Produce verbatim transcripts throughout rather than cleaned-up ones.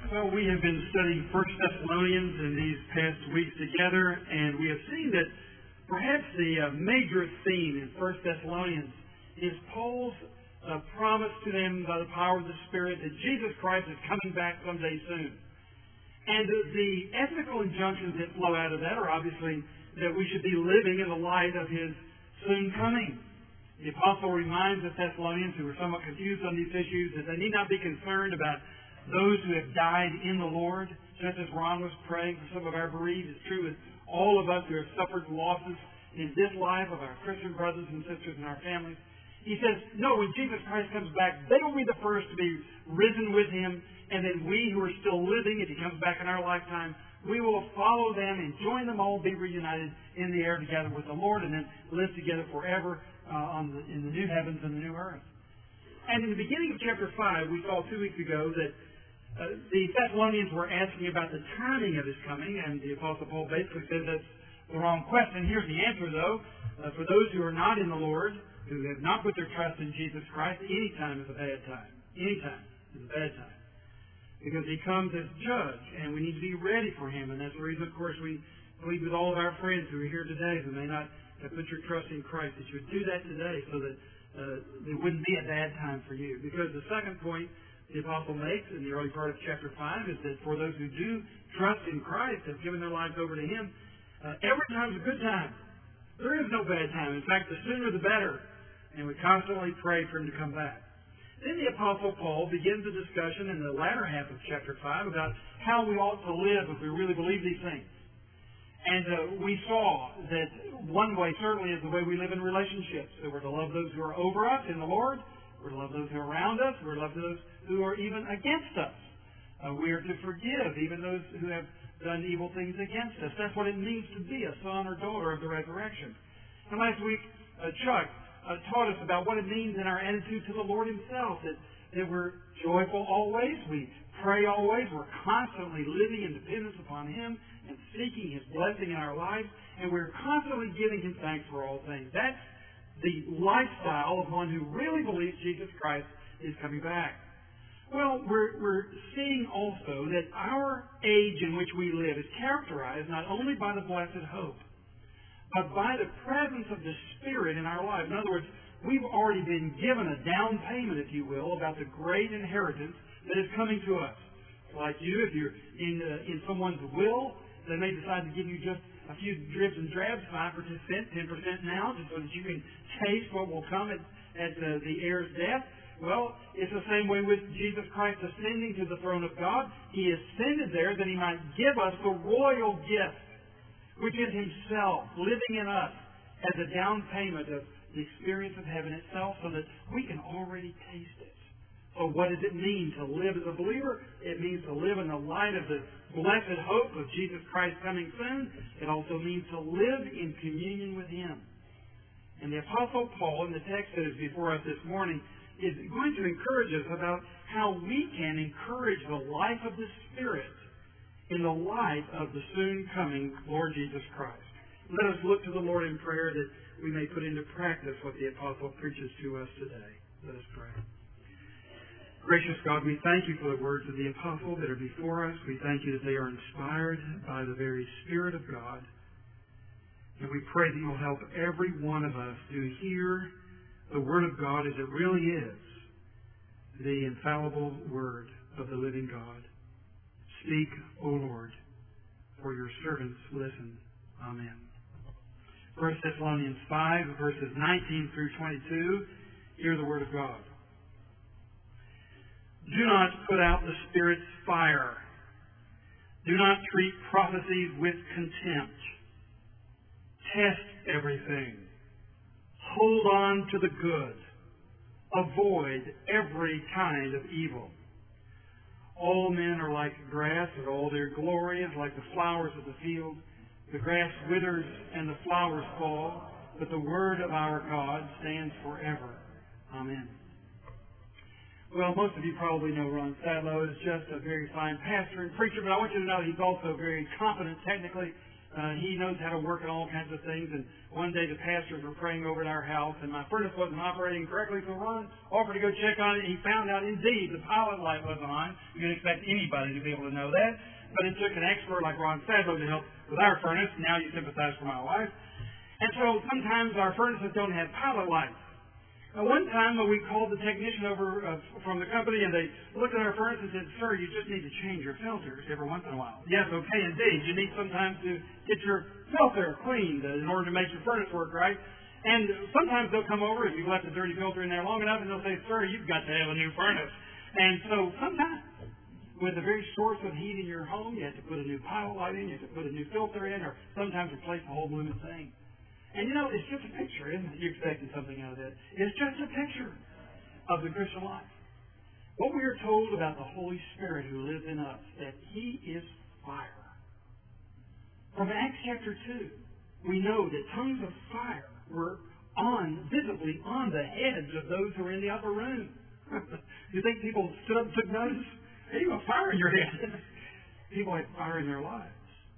Well, we have been studying First Thessalonians in these past weeks together, and we have seen that perhaps the uh, major theme in First Thessalonians is Paul's uh, promise to them by the power of the Spirit that Jesus Christ is coming back someday soon. And uh, the ethical injunctions that flow out of that are obviously that we should be living in the light of His soon coming. The Apostle reminds the Thessalonians who were somewhat confused on these issues that they need not be concerned about those who have died in the Lord, just as Ron was praying for some of our bereaved. It's true with all of us who have suffered losses in this life of our Christian brothers and sisters and our families. He says, no, when Jesus Christ comes back, they will be the first to be risen with Him, and then we who are still living, if He comes back in our lifetime, we will follow them and join them all, be reunited in the air together with the Lord, and then live together forever uh, on the, in the new heavens and the new earth. And in the beginning of chapter five, we saw two weeks ago that Uh, the Thessalonians were asking about the timing of His coming, and the Apostle Paul basically said that's the wrong question. Here's the answer, though. Uh, for those who are not in the Lord, who have not put their trust in Jesus Christ, any time is a bad time. Any time is a bad time. Because He comes as judge, and we need to be ready for Him. And that's the reason, of course, we plead with all of our friends who are here today who may not have put your trust in Christ, that you would do that today so that uh, it wouldn't be a bad time for you. Because the second point the Apostle makes in the early part of chapter five is that for those who do trust in Christ, have given their lives over to Him, uh, every time's a good time. There is no bad time. In fact, the sooner the better. And we constantly pray for Him to come back. Then the Apostle Paul begins a discussion in the latter half of chapter five about how we ought to live if we really believe these things. And uh, we saw that one way certainly is the way we live in relationships. That we're to love those who are over us in the Lord. We're to love those who are around us. We're to love those who are even against us. Uh, we are to forgive even those who have done evil things against us. That's what it means to be a son or daughter of the resurrection. And last week, uh, Chuck uh, taught us about what it means in our attitude to the Lord Himself, that, that we're joyful always, we pray always, we're constantly living in dependence upon Him and seeking His blessing in our lives, and we're constantly giving Him thanks for all things. That's the lifestyle of one who really believes Jesus Christ is coming back. Well, we're, we're seeing also that our age in which we live is characterized not only by the blessed hope, but by the presence of the Spirit in our lives. In other words, we've already been given a down payment, if you will, about the great inheritance that is coming to us. Like you, if you're in, uh, in someone's will, they may decide to give you just a few dribs and drabs, five percent, ten percent now, just so that you can taste what will come at, at uh, the heir's death. Well, it's the same way with Jesus Christ ascending to the throne of God. He ascended there that He might give us the royal gift, which is Himself living in us as a down payment of the experience of heaven itself, so that we can already taste it. So what does it mean to live as a believer? It means to live in the light of the blessed hope of Jesus Christ coming soon. It also means to live in communion with Him. And the Apostle Paul, in the text that is before us this morning, is going to encourage us about how we can encourage the life of the Spirit in the light of the soon coming Lord Jesus Christ. Let us look to the Lord in prayer that we may put into practice what the Apostle preaches to us today. Let us pray. Gracious God, we thank You for the words of the Apostle that are before us. We thank You that they are inspired by the very Spirit of God. And we pray that You'll help every one of us to hear the Word of God as it really is, the infallible Word of the living God. Speak, O Lord, for Your servants listen. Amen. First Thessalonians five, verses nineteen through twenty-two, hear the Word of God. Do not put out the Spirit's fire. Do not treat prophecies with contempt. Test everything. Hold on to the good. Avoid every kind of evil. All men are like grass, and all their glory is like the flowers of the field. The grass withers and the flowers fall, but the word of our God stands forever. Amen. Well, most of you probably know Ron Sadlow is just a very fine pastor and preacher, but I want you to know he's also very competent technically. Uh, he knows how to work on all kinds of things. And one day the pastors were praying over at our house, and my furnace wasn't operating correctly, so Ron offered to go check on it. And he found out, indeed, the pilot light wasn't on. You can expect anybody to be able to know that. But it took an expert like Ron Sadler to help with our furnace. Now you sympathize for my wife. And so sometimes our furnaces don't have pilot lights. Now, one time uh, we called the technician over uh, from the company, and they looked at our furnace and said, "Sir, you just need to change your filters every once in a while." Yes, okay, indeed. You need sometimes to get your filter cleaned uh, in order to make your furnace work right. And sometimes they'll come over if you've left a dirty filter in there long enough, and they'll say, "Sir, you've got to have a new furnace." And so sometimes, with the very source of heat in your home, you have to put a new pilot light in, you have to put a new filter in, or sometimes replace the whole blooming thing. And you know, it's just a picture, isn't it? You're expecting something out of it. It's just a picture of the Christian life. What we are told about the Holy Spirit who lives in us, that He is fire. From Acts chapter two, we know that tongues of fire were on, visibly on the heads of those who were in the upper room. You think people stood up and took notice? Hey, you got fire in your head. People had fire in their lives.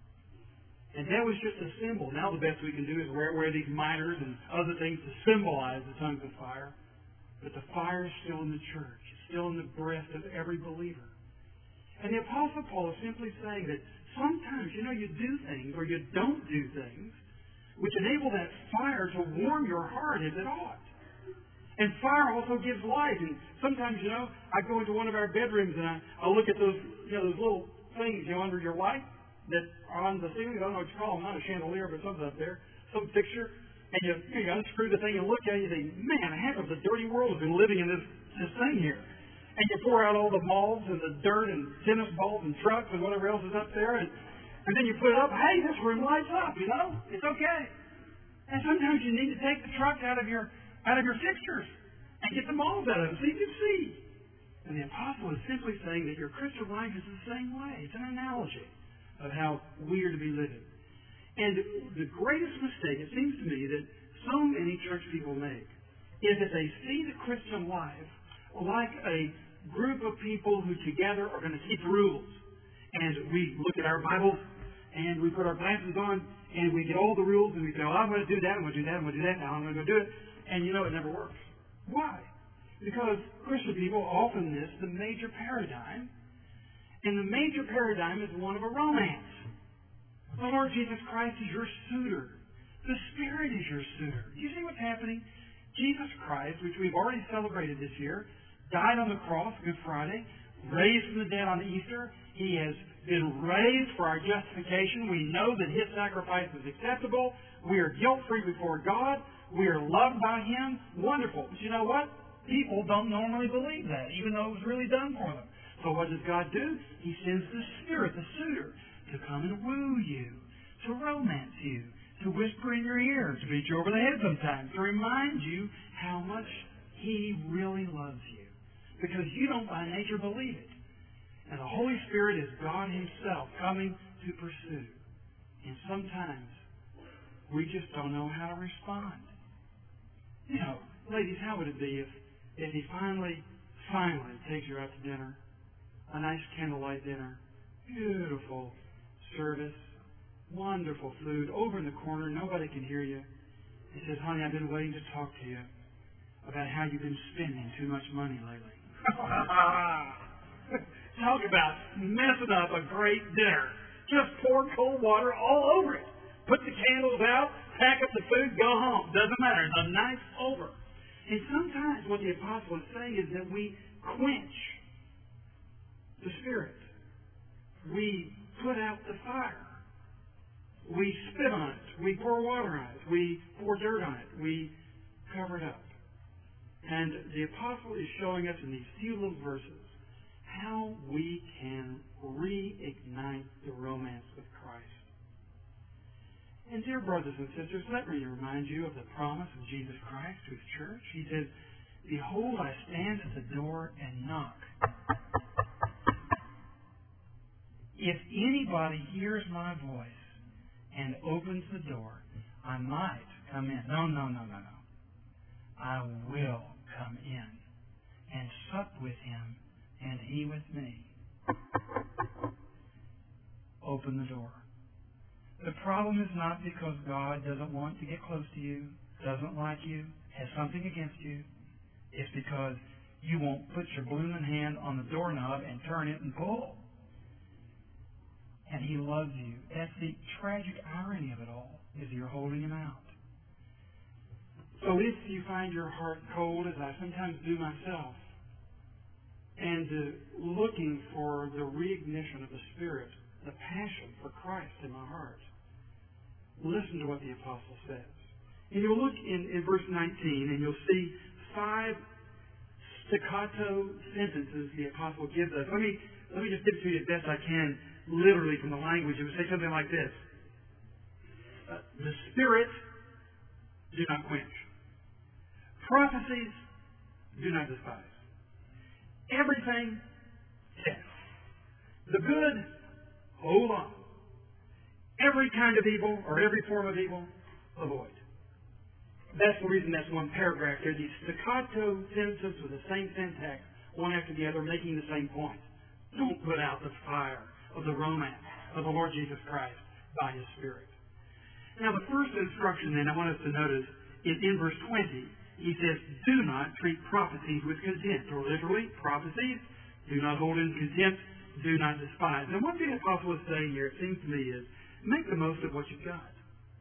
And that was just a symbol. Now the best we can do is wear, wear these minors and other things to symbolize the tongues of fire. But the fire is still in the church. It's still in the breast of every believer. And the Apostle Paul is simply saying that sometimes, you know, you do things or you don't do things which enable that fire to warm your heart as it ought. And fire also gives light. And sometimes, you know, I go into one of our bedrooms and I, I look at those, you know, those little things, you know, under your light that are on the ceiling. I don't know what you call them, not a chandelier, but something up there, some fixture. And you, you unscrew the thing and look at it and you think, man, half of the dirty world has been living in this, this thing here. And you pour out all the moths and the dirt and tennis balls and trucks and whatever else is up there. And, and then you put it up, hey, this room lights up, you know. It's okay. And sometimes you need to take the truck out of your out of your fixtures and get the moths out of it so you can see. And the apostle is simply saying that your Christian life is the same way. It's an analogy of how we are to be living. And the greatest mistake, it seems to me, that so many church people make is that they see the Christian life like a group of people who together are going to keep rules. And we look at our Bibles and we put our glasses on and we get all the rules and we say, oh, I'm going to do that, I'm going to do that, I'm going to do that, now I'm going to go do it. And you know, it never works. Why? Because Christian people often miss the major paradigm. And the major paradigm is one of a romance. The Lord Jesus Christ is your suitor. The Spirit is your suitor. Do you see what's happening? Jesus Christ, which we've already celebrated this year, died on the cross, Good Friday, raised from the dead on Easter. He has been raised for our justification. We know that His sacrifice is acceptable. We are guilt-free before God. We are loved by Him. Wonderful. But you know what? People don't normally believe that, even though it was really done for them. So what does God do? He sends the Spirit, the suitor, to come and woo you, to romance you, to whisper in your ear, to beat you over the head sometimes, to remind you how much He really loves you. Because you don't by nature believe it. And the Holy Spirit is God Himself coming to pursue. And sometimes we just don't know how to respond. You know, ladies, how would it be if, if He finally, finally takes you out to dinner? A nice candlelight dinner, beautiful service, wonderful food, over in the corner, nobody can hear you. He says, honey, I've been waiting to talk to you about how you've been spending too much money lately. Talk about messing up a great dinner. Just pour cold water all over it. Put the candles out, pack up the food, go home. Doesn't matter. The night's over. And sometimes what the apostle is saying is that we quench the Spirit. We put out the fire. We spit on it. We pour water on it. We pour dirt on it. We cover it up. And the apostle is showing us in these few little verses how we can reignite the romance with Christ. And dear brothers and sisters, let me remind you of the promise of Jesus Christ to His church. He says, behold, I stand at the door and knock. If anybody hears my voice and opens the door, I might come in. No, no, no, no, no. I will come in and sup with him and he with me. Open the door. The problem is not because God doesn't want to get close to you, doesn't like you, has something against you. It's because you won't put your blooming hand on the doorknob and turn it and pull. And He loves you. That's the tragic irony of it all, is you're holding Him out. So if you find your heart cold, as I sometimes do myself, and uh, looking for the reignition of the Spirit, the passion for Christ in my heart, listen to what the Apostle says. And you'll look in, in verse nineteen, and you'll see five staccato sentences the Apostle gives us. Let me, let me just give it to you as best I can, literally from the language. It would say something like this. Uh, the Spirit, do not quench. Prophecies, do not despise. Everything, test. The good, hold on. Every kind of evil, or every form of evil, avoid. That's the reason that's one paragraph there. These staccato sentences with the same syntax, one after the other, making the same point. Don't put out the fire of the romance of the Lord Jesus Christ by His Spirit. Now, the first instruction, then, I want us to notice is in verse twenty. He says, do not treat prophecies with contempt. Or literally, prophecies, do not hold in contempt, do not despise. And what the Apostle is saying here, it seems to me, is make the most of what you've got.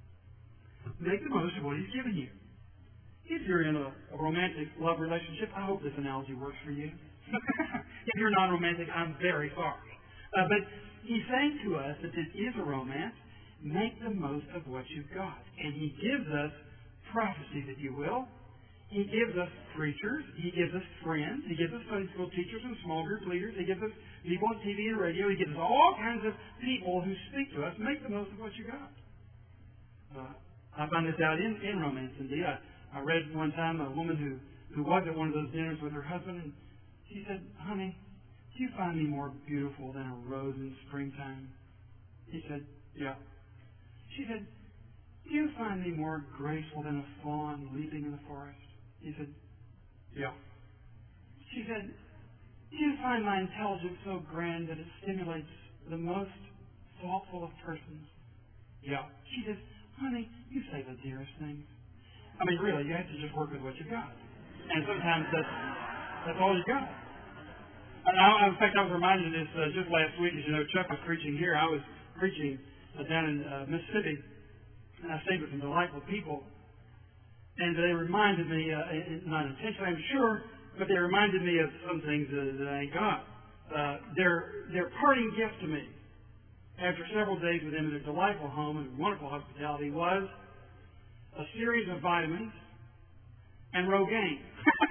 Make the most of what He's given you. If you're in a, a romantic love relationship, I hope this analogy works for you. If you're not romantic, I'm very sorry. Uh, but He's saying to us that this is a romance. Make the most of what you've got. And He gives us prophecies, if you will. He gives us preachers. He gives us friends. He gives us Sunday school teachers and small group leaders. He gives us people on T V and radio. He gives us all kinds of people who speak to us. Make the most of what you got. Uh, I found this out in, in romance, indeed. I, I read one time a woman who, who was at one of those dinners with her husband, and she said, honey, do you find me more beautiful than a rose in springtime? He said, yeah. She said, do you find me more graceful than a fawn leaping in the forest? He said, yeah. She said, do you find my intelligence so grand that it stimulates the most thoughtful of persons? Yeah. She says, honey, you say the dearest things. I mean, really, you have to just work with what you've got. And sometimes that's, that's all you've got. And I, in fact, I was reminded of this uh, just last week. As you know, Chuck was preaching here. I was preaching uh, down in uh, Mississippi, and I stayed with some delightful people. And they reminded me, uh, not intentionally, I'm sure, but they reminded me of some things that, that I got. Uh, their, their parting gift to me, after several days with them in their delightful home and wonderful hospitality, was a series of vitamins and Rogaine.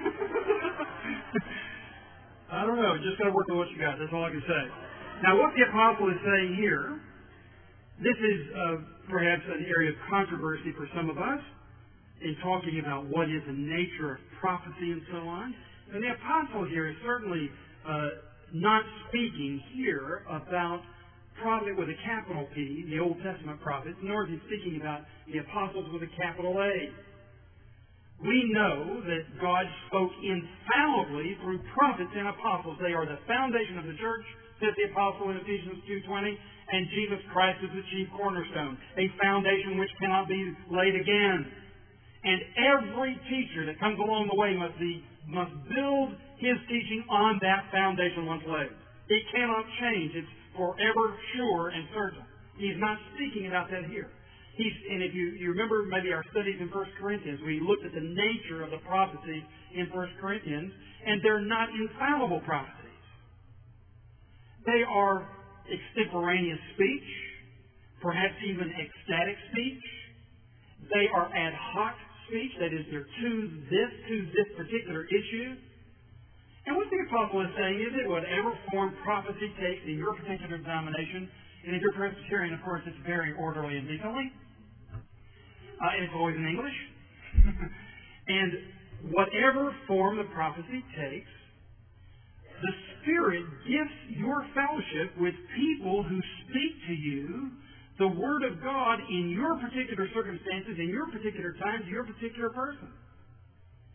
I don't know. Just got to work with what you got. That's all I can say. Now, what the Apostle is saying here, this is uh, perhaps an area of controversy for some of us in talking about what is the nature of prophecy and so on. And the Apostle here is certainly uh, not speaking here about prophet with a capital P, the Old Testament prophets, nor is he speaking about the apostles with a capital A. We know that God spoke infallibly through prophets and apostles. They are the foundation of the church, says the apostle in Ephesians two twenty, and Jesus Christ is the chief cornerstone, a foundation which cannot be laid again. And every teacher that comes along the way must be must build his teaching on that foundation once laid. It cannot change. It's forever sure and certain. He's not speaking about that here. He's, and if you, you remember maybe our studies in First Corinthians, we looked at the nature of the prophecies in First Corinthians, and they're not infallible prophecies. They are extemporaneous speech, perhaps even ecstatic speech. They are ad hoc speech, that is, they're to this, to this particular issue. And what the Apostle is saying is that whatever form prophecy takes in your particular denomination, and if you're Presbyterian, of course, it's very orderly and decently. Uh, and it's always in English. And whatever form the prophecy takes, the Spirit gifts your fellowship with people who speak to you the Word of God in your particular circumstances, in your particular times, your particular person.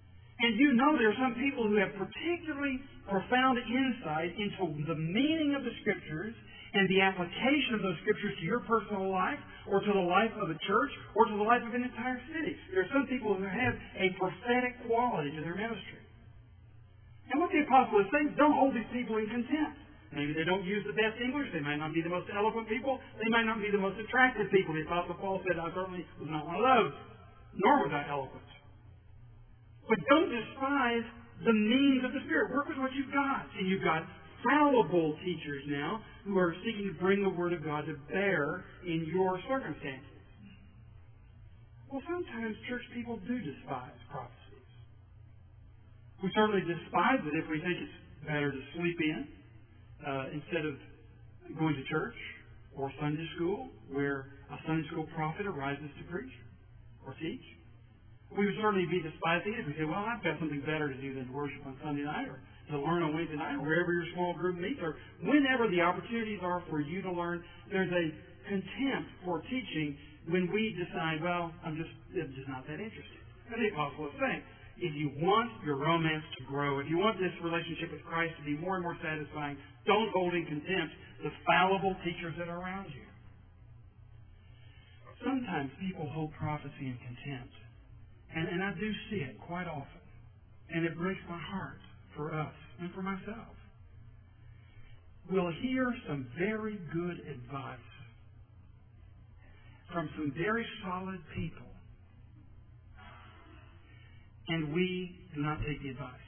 And you know there are some people who have particularly profound insight into the meaning of the Scriptures and the application of those Scriptures to your personal life or to the life of a church or to the life of an entire city. There are some people who have a prophetic quality to their ministry. And what the apostle is saying, don't hold these people in contempt. Maybe they don't use the best English. They might not be the most eloquent people. They might not be the most attractive people. The apostle Paul said, I certainly was not one of those, nor was I eloquent. But don't despise the means of the Spirit. Work with what you've got. And you've got fallible teachers now who are seeking to bring the Word of God to bear in your circumstances. Well, sometimes church people do despise prophecies. We certainly despise it if we think it's better to sleep in uh, instead of going to church or Sunday school, where a Sunday school prophet arises to preach or teach. We would certainly be despising it if we say, well, I've got something better to do than to worship on Sunday night or to learn on Wednesday night or wherever your small group meets or whenever the opportunities are for you to learn. There's a contempt for teaching when we decide, well, I'm just, I'm just not that interested. And the apostle is saying, if you want your romance to grow, if you want this relationship with Christ to be more and more satisfying, don't hold in contempt the fallible teachers that are around you. Sometimes people hold prophecy in contempt. And, and I do see it quite often. And it breaks my heart for us and for myself. We'll hear some very good advice from some very solid people. And we do not take the advice.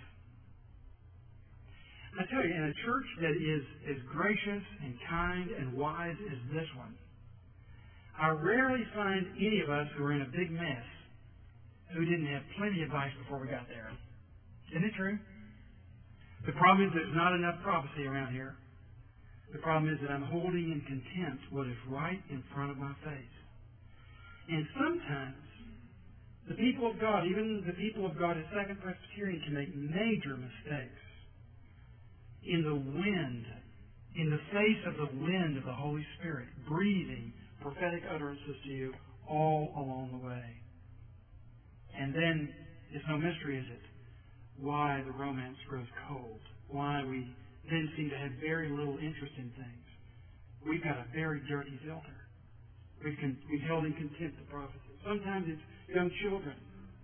I tell you, in a church that is as gracious and kind and wise as this one, I rarely find any of us who are in a big mess who didn't have plenty of advice before we got there. Isn't it true? The problem is there's not enough prophecy around here. The problem is that I'm holding in contempt what is right in front of my face. And sometimes the people of God, even the people of God at Second Presbyterian, can make major mistakes in the wind, in the face of the wind of the Holy Spirit, breathing prophetic utterances to you all along the way. And then it's no mystery, is it, why the romance grows cold, why we then seem to have very little interest in things. We've got a very dirty filter. We've, con- we've held in contempt the prophecy. Sometimes it's young children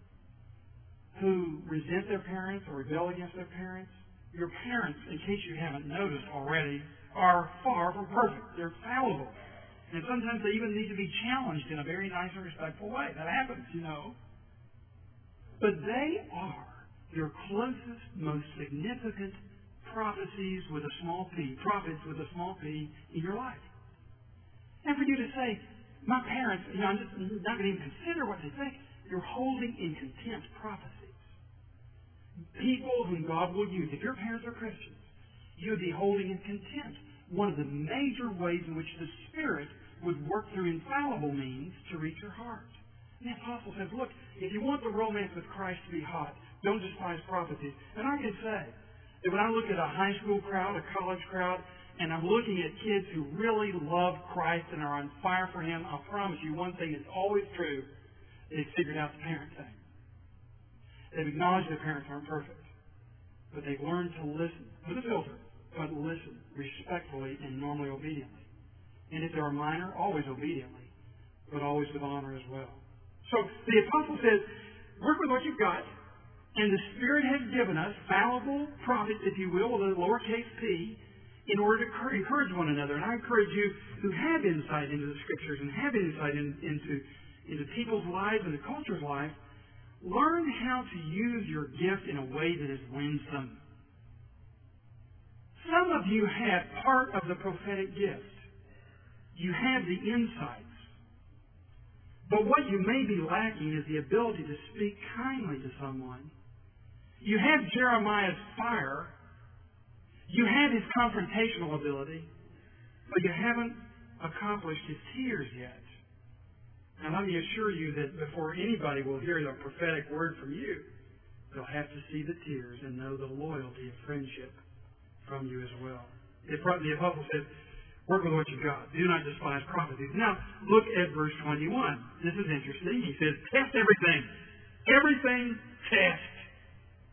who resent their parents or rebel against their parents. Your parents, in case you haven't noticed already, are far from perfect. They're fallible. And sometimes they even need to be challenged in a very nice and respectful way. That happens, you know. But they are your closest, most significant prophecies with a small p, prophets with a small p in your life. And for you to say, my parents, you know, I'm just not going to even consider what they think, you're holding in contempt prophecies. People whom God will use. If your parents are Christians, you would be holding in contempt one of the major ways in which the Spirit would work through infallible means to reach your heart. And the apostle says, look, if you want the romance with Christ to be hot, don't despise prophecies. And I can say that when I look at a high school crowd, a college crowd, and I'm looking at kids who really love Christ and are on fire for Him, I'll promise you one thing that's always true, they've figured out the parent thing. They've acknowledged their parents aren't perfect. But they've learned to listen, with a filter, but listen respectfully and normally obediently. And if they're minor, always obediently, but always with honor as well. So the apostle says, work with what you've got, and the Spirit has given us fallible prophets, if you will, with a lowercase p, in order to encourage one another. And I encourage you who have insight into the Scriptures and have insight in, into, into people's lives and the culture's life, learn how to use your gift in a way that is winsome. Some of you have part of the prophetic gift. You have the insights. But what you may be lacking is the ability to speak kindly to someone. You have Jeremiah's fire. You have his confrontational ability. But you haven't accomplished his tears yet. And let me assure you that before anybody will hear the prophetic word from you, they'll have to see the tears and know the loyalty of friendship from you as well. The apostle says, work with what you've got. Do not despise prophecies. Now, look at verse twenty-one. This is interesting. He says, test everything. Everything test.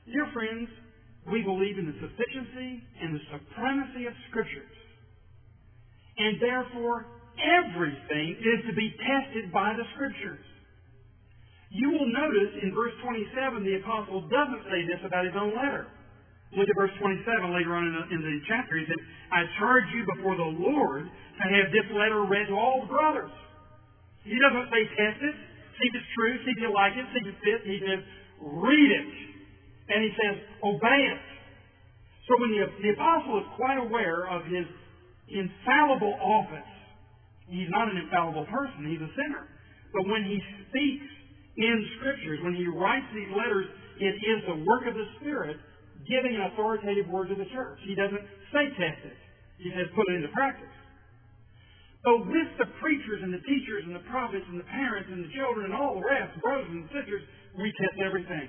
Dear friends, we believe in the sufficiency and the supremacy of Scriptures. And therefore, everything is to be tested by the Scriptures. You will notice in verse twenty-seven, the apostle doesn't say this about his own letter. Look at verse twenty-seven later on in the, in the chapter. He said, I charge you before the Lord to have this letter read to all the brothers. He doesn't say test it, see if it's true, see if you like it, see if it fits. He says, read it. And he says, obey it. So when the, the apostle is quite aware of his infallible office, he's not an infallible person, he's a sinner. But when he speaks in Scriptures, when he writes these letters, it is the work of the Spirit giving an authoritative word to the church. He doesn't say test it. He says put it into practice. But with the preachers and the teachers and the prophets and the parents and the children and all the rest, brothers and sisters, we test everything.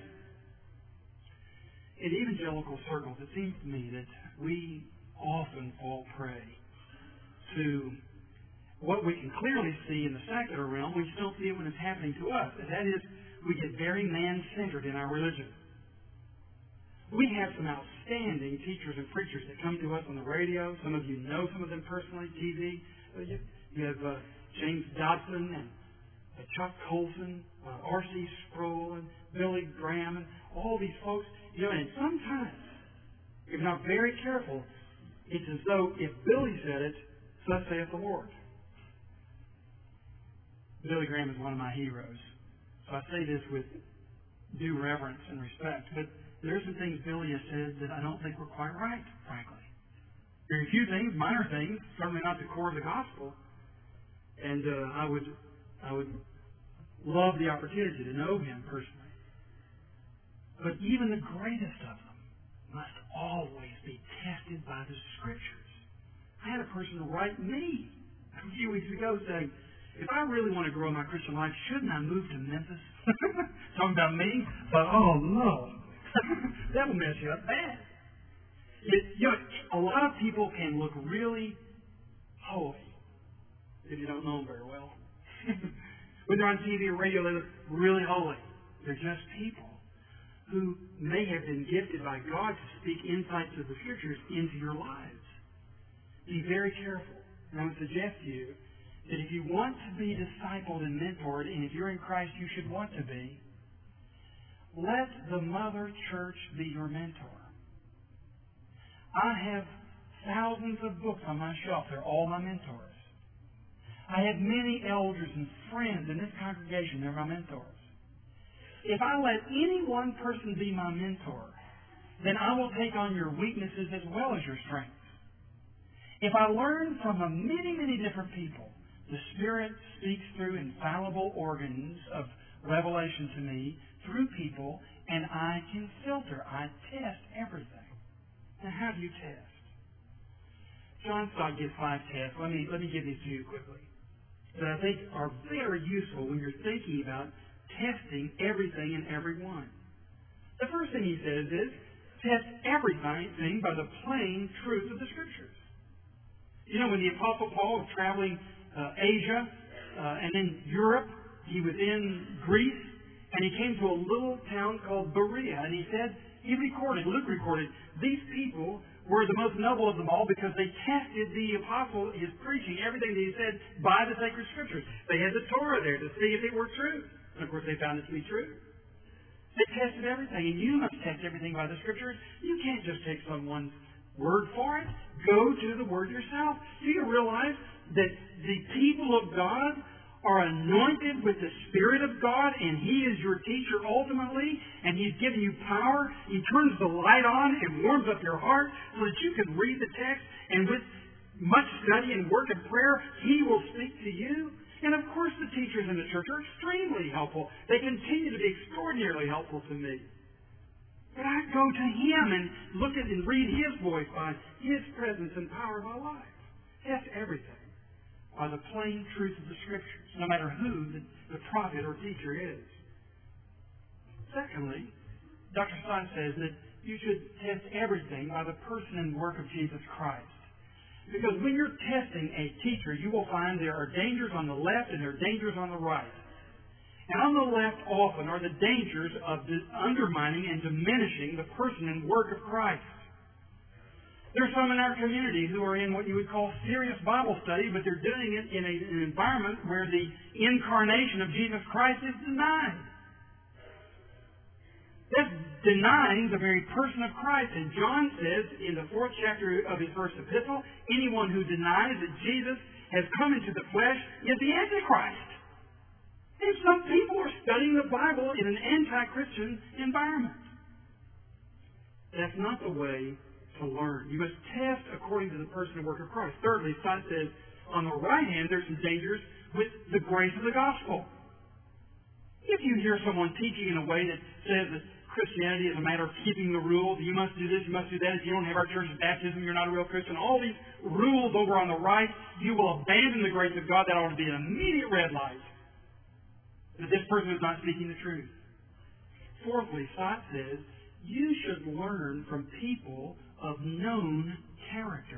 In evangelical circles, it seems to me that we often fall prey to what we can clearly see in the secular realm. We still see it when it's happening to us. And that is, we get very man-centered in our religion. We have some outstanding teachers and preachers that come to us on the radio. Some of you know some of them personally, T V. You, you have uh, James Dobson and uh, Chuck Colson, uh, R C Sproul, and Billy Graham, and all these folks. You know, and sometimes, if not very careful, it's as though if Billy said it, thus saith the Lord. Billy Graham is one of my heroes. So I say this with due reverence and respect. But there are some things Billy has said that I don't think were quite right, frankly. Very few things, minor things, certainly not the core of the gospel. And uh, I would I would love the opportunity to know him personally. But even the greatest of them must always be tested by the Scriptures. I had a person write me a few weeks ago saying, if I really want to grow in my Christian life, shouldn't I move to Memphis? Talking about me? But, oh, no. That will mess you up bad. It, you know, a lot of people can look really holy if you don't know them very well. When they're on T V or radio, they look really holy. They're just people who may have been gifted by God to speak insights of the Scriptures into your lives. Be very careful. And I would suggest to you that if you want to be discipled and mentored, and if you're in Christ, you should want to be, let the Mother Church be your mentor. I have thousands of books on my shelf. They're all my mentors. I have many elders and friends in this congregation. They're my mentors. If I let any one person be my mentor, then I will take on your weaknesses as well as your strengths. If I learn from a many, many different people, the Spirit speaks through infallible organs of revelation to me, through people, and I can filter. I test everything. Now, how do you test? John Stott gives five tests. Let me, let me give these to you quickly, that I think are very useful when you're thinking about testing everything and everyone. The first thing he says is, test everything by the plain truth of the Scriptures. You know, when the Apostle Paul was traveling uh, Asia uh, and then Europe, he was in Greece, and he came to a little town called Berea, and he said, he recorded, Luke recorded, these people were the most noble of them all because they tested the apostle, his preaching, everything that he said by the sacred Scriptures. They had the Torah there to see if it were true. And of course, they found it to be true. They tested everything, and you must test everything by the Scriptures. You can't just take someone's word for it. Go to the Word yourself. Do you realize that the people of God are anointed with the Spirit of God, and He is your teacher ultimately, and He's given you power. He turns the light on and warms up your heart so that you can read the text, and with much study and work and prayer, He will speak to you. And of course the teachers in the church are extremely helpful. They continue to be extraordinarily helpful to me. But I go to Him and look at and read His voice by His presence and power in my life. Test everything by the plain truth of the Scriptures, no matter who the, the prophet or teacher is. Secondly, Doctor Stein says that you should test everything by the person and work of Jesus Christ. Because when you're testing a teacher, you will find there are dangers on the left and there are dangers on the right. And on the left often are the dangers of undermining and diminishing the person and work of Christ. There's some in our community who are in what you would call serious Bible study, but they're doing it in a, an environment where the incarnation of Jesus Christ is denied. That's denying the very person of Christ. And John says in the fourth chapter of his first epistle, anyone who denies that Jesus has come into the flesh is the Antichrist. And some people are studying the Bible in an anti-Christian environment. That's not the way to learn. You must test according to the person and work of Christ. Thirdly, Stott says, on the right hand, there's some dangers with the grace of the gospel. If you hear someone teaching in a way that says that Christianity is a matter of keeping the rules, you must do this, you must do that, if you don't have our church's baptism, you're not a real Christian, all these rules over on the right, you will abandon the grace of God. That ought to be an immediate red light that this person is not speaking the truth. Fourthly, Stott says, you should learn from people of known character.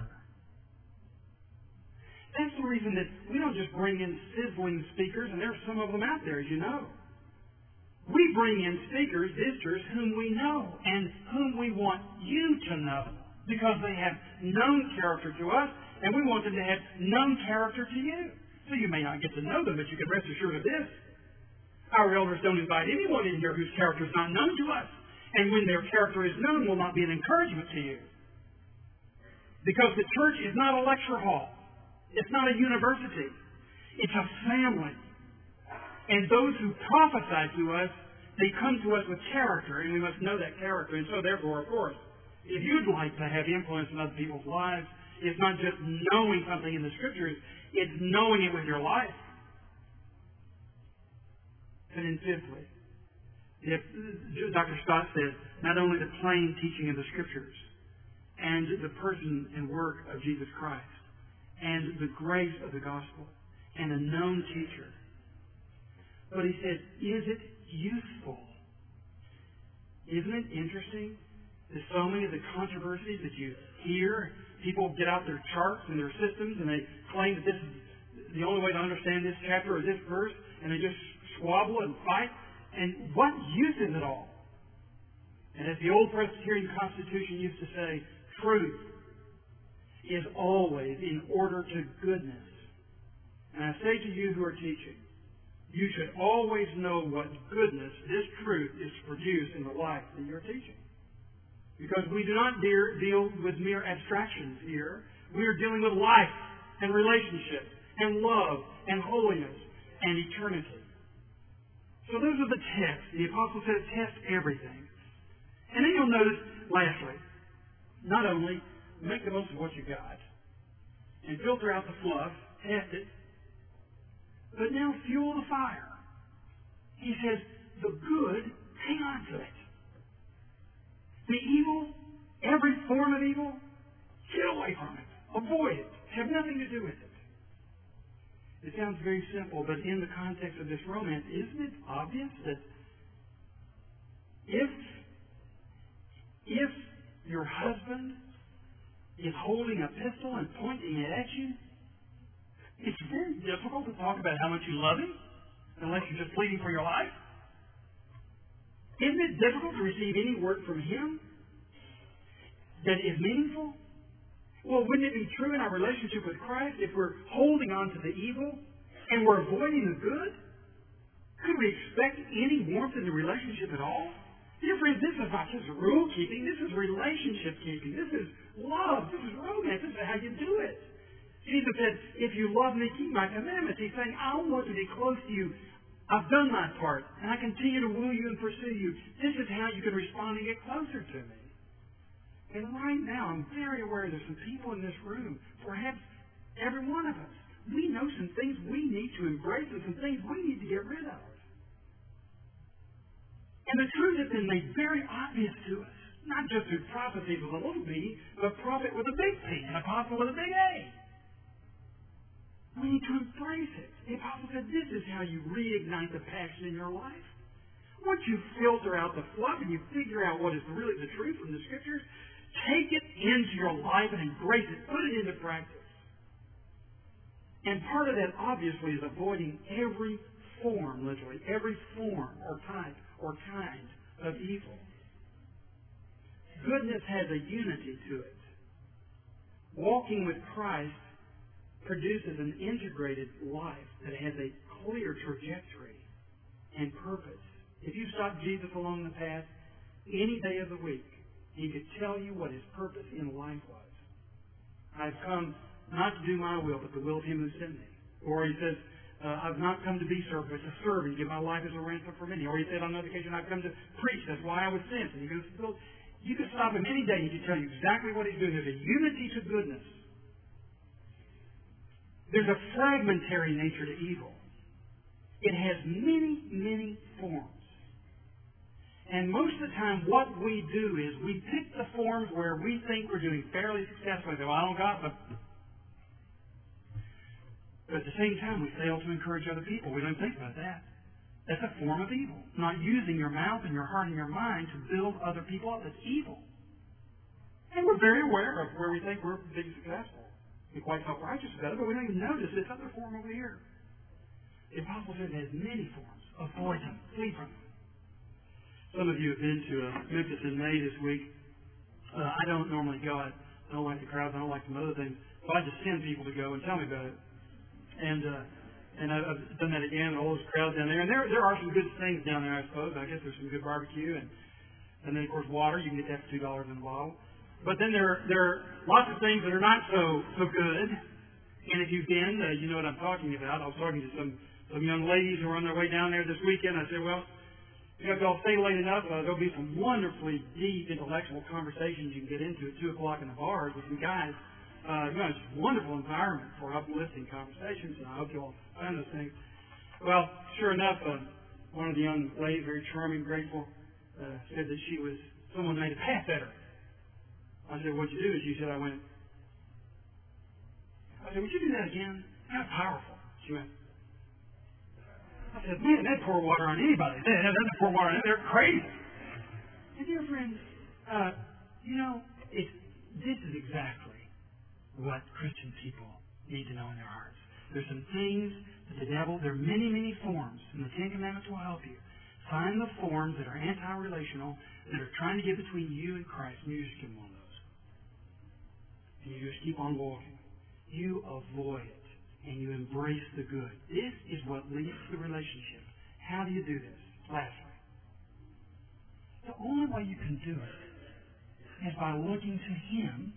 That's the reason that we don't just bring in sizzling speakers, and there are some of them out there, as you know. We bring in speakers, visitors, whom we know and whom we want you to know, because they have known character to us, and we want them to have known character to you. So you may not get to know them, but you can rest assured of this. Our elders don't invite anyone in here whose character is not known to us. And when their character is known, will not be an encouragement to you. Because the church is not a lecture hall. It's not a university. It's a family. And those who prophesy to us, they come to us with character, and we must know that character. And so therefore, of course, if you'd like to have influence in other people's lives, it's not just knowing something in the Scriptures, it's knowing it with your life. And then fifthly, if, Doctor Stott says, not only the plain teaching of the Scriptures and the person and work of Jesus Christ and the grace of the gospel and a known teacher, but he says, is it useful? Isn't it interesting that so many of the controversies that you hear, people get out their charts and their systems and they claim that this is the only way to understand this chapter or this verse, and they just squabble and fight. And what use is it all? And as the old Presbyterian Constitution used to say, truth is always in order to goodness. And I say to you who are teaching, you should always know what goodness this truth is to produce in the life that you're teaching. Because we do not dear, deal with mere abstractions here. We are dealing with life and relationships and love and holiness and eternity. So those are the tests. The apostle says test everything. And then you'll notice, lastly, not only make the most of what you got and filter out the fluff, test it, but now fuel the fire. He says, the good, hang on to it. The evil, every form of evil, get away from it. Avoid it. Have nothing to do with it. It sounds very simple, but in the context of this romance, isn't it obvious that if, if your husband is holding a pistol and pointing it at you, it's very difficult to talk about how much you love him unless you're just pleading for your life. Isn't it difficult to receive any word from him that is meaningful? Well, wouldn't it be true in our relationship with Christ if we're holding on to the evil and we're avoiding the good? Could we expect any warmth in the relationship at all? Dear friends, this is not just rule keeping. This is relationship keeping. This is love. This is romance. This is how you do it. Jesus said, if you love me, keep my commandments. He's saying, I want to be close to you. I've done my part, and I continue to woo you and pursue you. This is how you can respond and get closer to me. And right now, I'm very aware there's some people in this room, perhaps every one of us, we know some things we need to embrace and some things we need to get rid of. And the truth has been made very obvious to us, not just through prophecy with a little b, but prophet with a big P and apostle with a big A. We need to embrace it. The apostle said, this is how you reignite the passion in your life. Once you filter out the fluff and you figure out what is really the truth from the Scriptures, take it into your life and embrace it. Put it into practice. And part of that, obviously, is avoiding every form, literally, every form or type or kind of evil. Goodness has a unity to it. Walking with Christ produces an integrated life that has a clear trajectory and purpose. If you stop Jesus along the path any day of the week, He could tell you what His purpose in life was. I've come not to do my will, but the will of Him who sent me. Or He says, uh, I've not come to be served, but to serve and give my life as a ransom for many. Or He said on another occasion, I've come to preach. That's why I was sent. And He goes, well, you could stop Him any day and He could tell you exactly what He's doing. There's a unity to goodness. There's a fragmentary nature to evil. It has many, many forms. And most of the time what we do is we pick the forms where we think we're doing fairly successfully. Well, I don't got them. But at the same time, we fail to encourage other people. We don't think about that. That's a form of evil. Not using your mouth and your heart and your mind to build other people up. That's evil. And we're very aware of where we think we're being successful. We're quite self-righteous about it, but we don't even notice this other form over here. The Apostle says it has many forms. Avoid them. Flee from them. Some of you have been to uh, Memphis in May this week. Uh, I don't normally go. I don't like the crowds. I don't like some other things. So I just send people to go and tell me about it. And uh, and I've, I've done that again. All those crowds down there. And there there are some good things down there, I suppose. I guess there's some good barbecue. And, and then, of course, water. You can get that for two dollars in a bottle. But then there, there are lots of things that are not so, so good. And if you've been, uh, you know what I'm talking about. I was talking to some, some young ladies who were on their way down there this weekend. I said, well, you know, if y'all stay late enough, uh, there'll be some wonderfully deep intellectual conversations you can get into at two o'clock in the bars with some guys. Uh, you know, it's a wonderful environment for uplifting conversations, and I hope you'll find those things. Well, sure enough, uh, one of the young ladies, very charming, grateful, uh, said that she was, someone made a path better. I said, what'd you do? She said, I went, I said, would you do that again? How powerful. She went, I said, man, they pour water on anybody. They, they pour water on them. They're crazy. And dear friends, uh, you know, it's, this is exactly what Christian people need to know in their hearts. There's some things that the devil, there are many, many forms, and the Ten Commandments will help you. Find the forms that are anti-relational, that are trying to get between you and Christ, and you just give them one of those. And you just keep on walking. You avoid it. And you embrace the good. This is what leads to the relationship. How do you do this? Lastly, the only way you can do it is by looking to Him,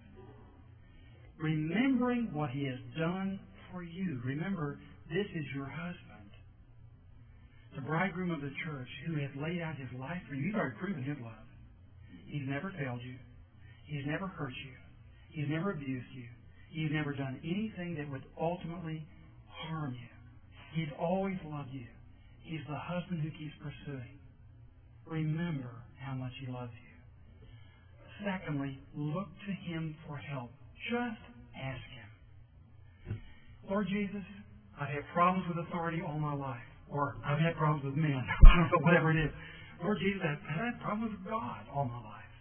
remembering what He has done for you. Remember, this is your husband, the bridegroom of the church, who has laid out His life for you. He's already proven His love. He's never failed you. He's never hurt you. He's never abused you. He's never done anything that would ultimately harm you. He's always loved you. He's the husband who keeps pursuing. Remember how much He loves you. Secondly, look to Him for help. Just ask Him. Lord Jesus, I've had problems with authority all my life. Or I've had problems with men. I don't know, whatever it is. Lord Jesus, I've had problems with God all my life.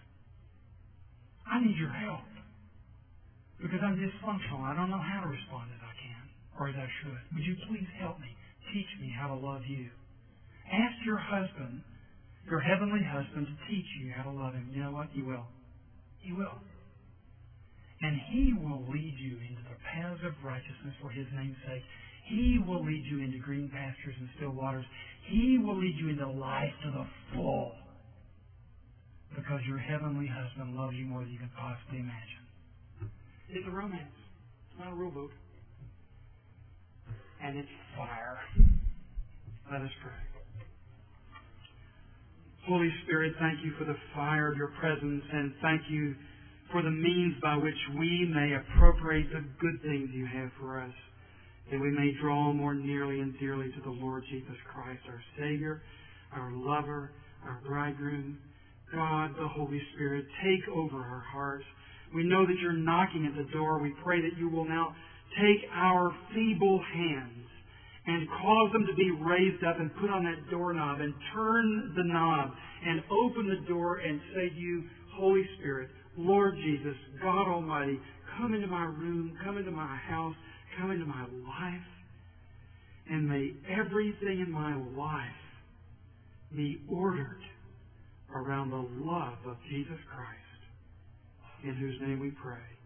I need your help. Because I'm dysfunctional. I don't know how to respond as I can, or as I should. Would you please help me? Teach me how to love you. Ask your husband, your heavenly husband, to teach you how to love Him. You know what? He will. He will. And He will lead you into the paths of righteousness for His name's sake. He will lead you into green pastures and still waters. He will lead you into life to the full. Because your heavenly husband loves you more than you can possibly imagine. It's a romance. It's not a real book. And it's fire. Let us pray. Holy Spirit, thank you for the fire of your presence, and thank you for the means by which we may appropriate the good things you have for us, that we may draw more nearly and dearly to the Lord Jesus Christ, our Savior, our lover, our bridegroom. God, the Holy Spirit, take over our hearts. We know that you're knocking at the door. We pray that you will now take our feeble hands and cause them to be raised up and put on that doorknob and turn the knob and open the door and say to you, Holy Spirit, Lord Jesus, God Almighty, come into my room, come into my house, come into my life, And may everything in my life be ordered around the love of Jesus Christ, in whose name we pray.